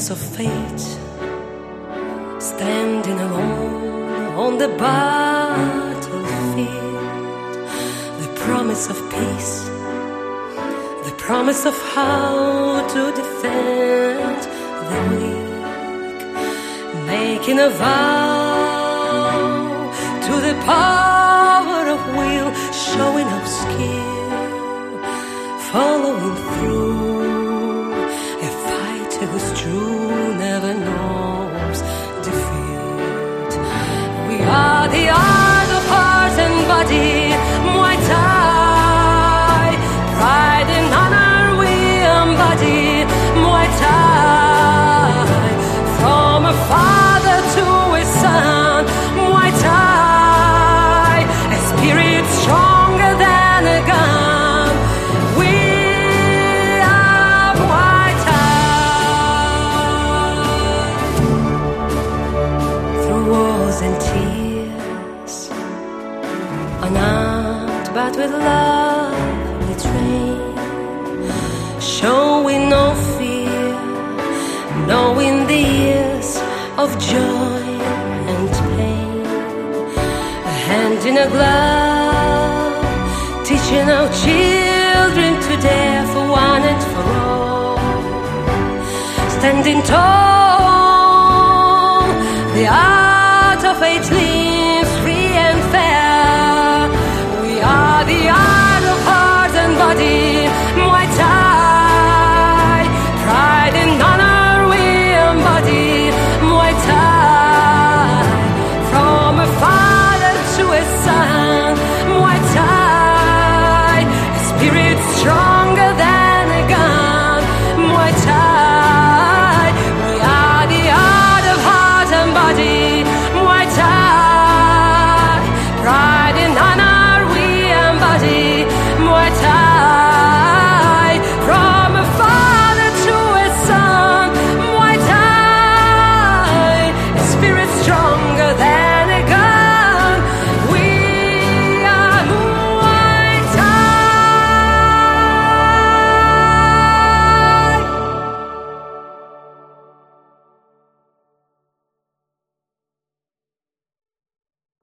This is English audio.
of fate, standing alone on the battlefield. The promise of peace, the promise of how to defend the weak, making a vow to the power of will, showing of skill, following through. A fighter who's true never knows defeat. We are the art of heart and body, Muay Thai. Pride and honor we embody, Muay Thai. From a father to a son, Muay Thai. A spirit stronger than a gun. We are Muay Thai. Through wars and tears, unarmed but with love we train, showing no fear, knowing the years of joy and pain. A hand in a glove, teaching our children to dare for one and for all. Standing tall, the art of faith